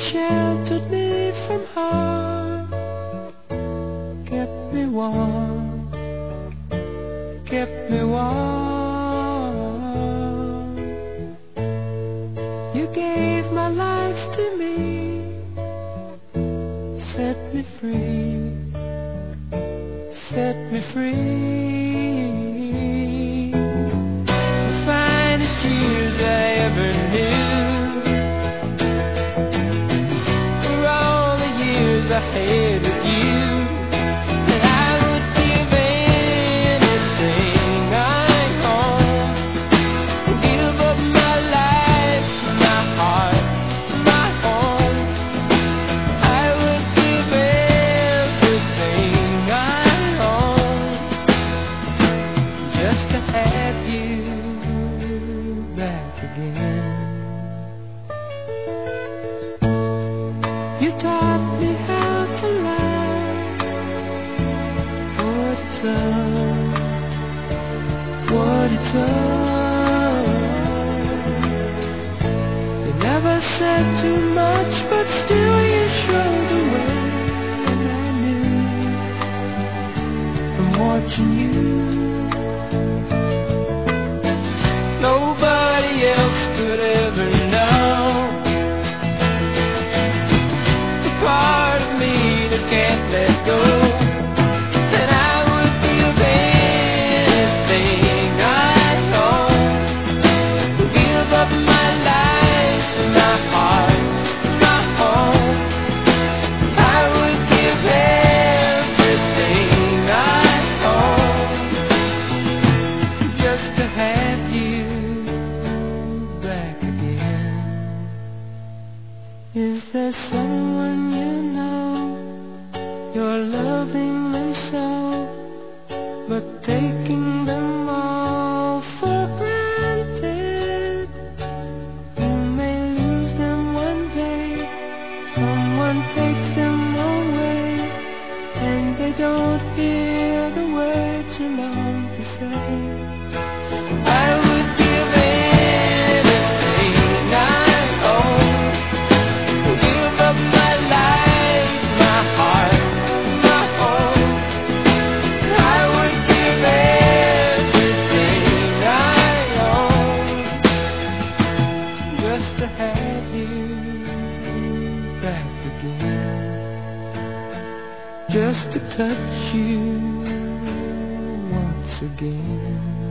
sheltered me from harm, kept me warm, kept me warm. You gave my life to me, set me free, set me free. The finest years I ever knew, for all the years I had with you. And I would give anything I own, give up my life, my heart, my home. I would give everything I own just to have you back again. You taught me how to love, what it's all, what it's all. You never said too much, but still you showed the way. And I knew from watching you, nobody else could ever know the part of me that can't let go. And I would give anything I own, give up my life, my heart, my home. I would give everything I own just to have you back again. Is there someone you know you're loving them so, but taking them all for granted? You may lose them one day, someone takes them away, and they don't hear the words you long to say. I would give anything I own, give up my life, my heart, my home. I would give everything I own just to have you back again, just to touch you once again.